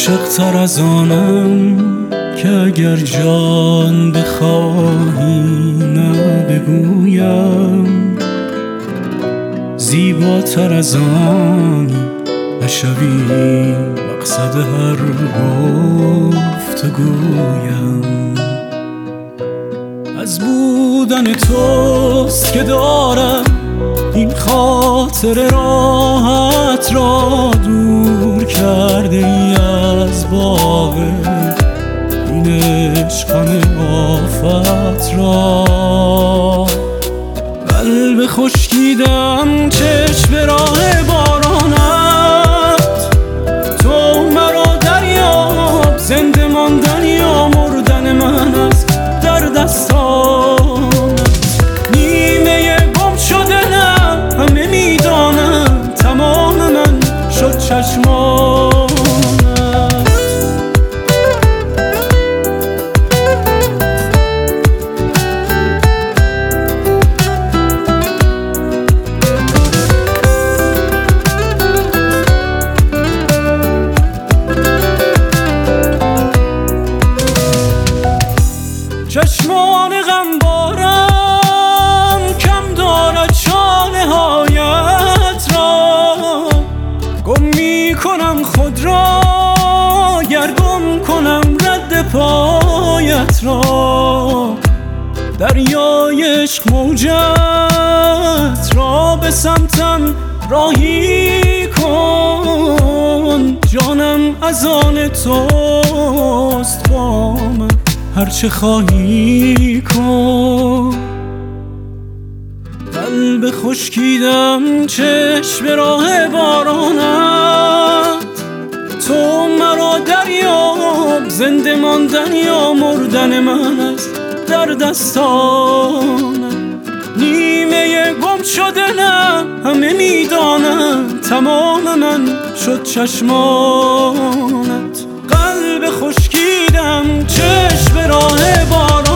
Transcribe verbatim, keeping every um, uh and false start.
عاشق‌تر از آنم که اگر جان بخواهی نبگویم، زیباتر از آنی نشوی مقصد هر گفتگویم. از بودن توست که دارم این خاطر راحت را، دور کرده ای از باغ این عشق همه آفت را. قلب خشکیدم چشم به راه بارانت، تو مرا دریاب، زنده ماندن یا مردن من است در دستانت. نیمه گم شده نه همه میدانم، تمام من شد چشمانت. چشمان غمبارم کم دارد شانه هایت را، گم می کنم خود را گر گم کنم رد پایت را. دریای عشق موجت را به سمتم راهی کن، جانم از آن توست با من هرچه خواهی کن. قلب خشکیدم چشم به راه بارانت، تو مرا دریاب، زنده ماندن یا مردن من است در دستانت. نیمه گم شده نه همه میدانم، تمام من شد چشمانت. قلب خشکیدم چشم به راه بارانت،